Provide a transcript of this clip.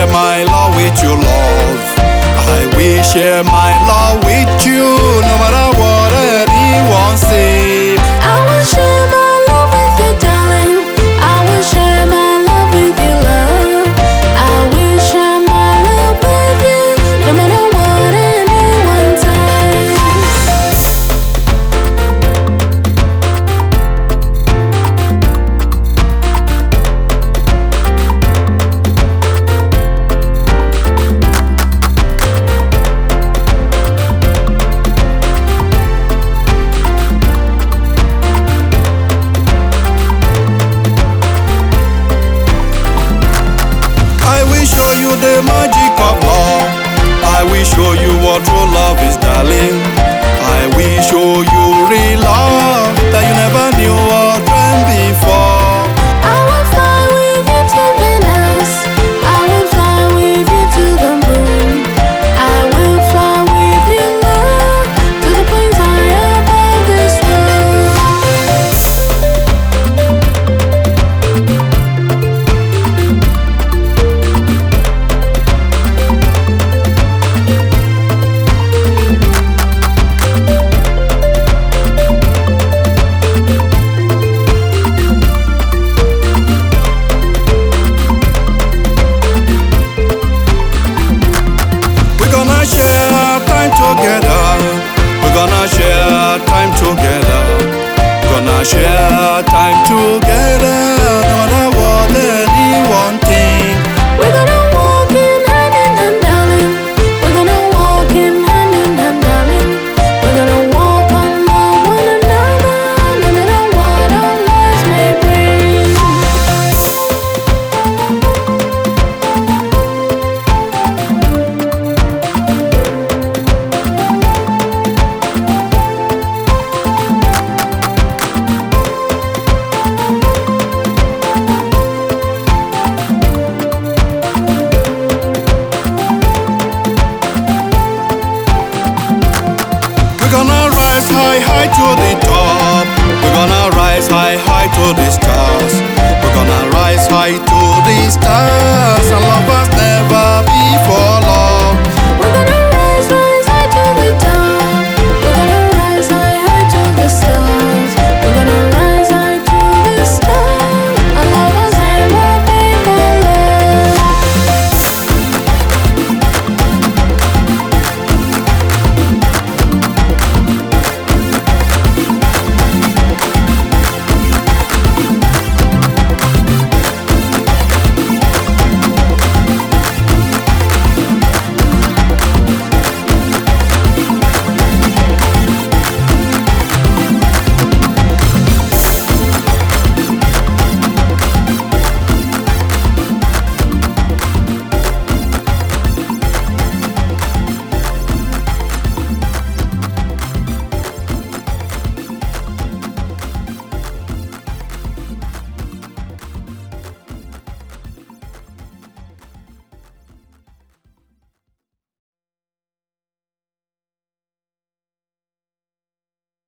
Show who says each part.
Speaker 1: share my love with you, love. I will share my love with you, no matter what anyone say.
Speaker 2: I will share my love with you, darling. I will share my love with you, love. I will share my love with you, no matter what anyone says.
Speaker 1: I will show you the magic of love. I will show you what true love is, darling. I will show you real love that you never knew or dreamt before.
Speaker 2: I will fly with you to Venus. I will fly with you to the moon. I will fly with you, love, to the points high above this world.
Speaker 1: We're gonna share time together. We're gonna share time together. Gonna share time together. No matter what anyone think.
Speaker 2: We're gonna walk in hand in hand, darling. We're gonna walk in hand in hand, darling. We're gonna walk on one another, no matter what our lives may bring.
Speaker 1: We're gonna rise high, high to the top. We're gonna rise high, high to the sky.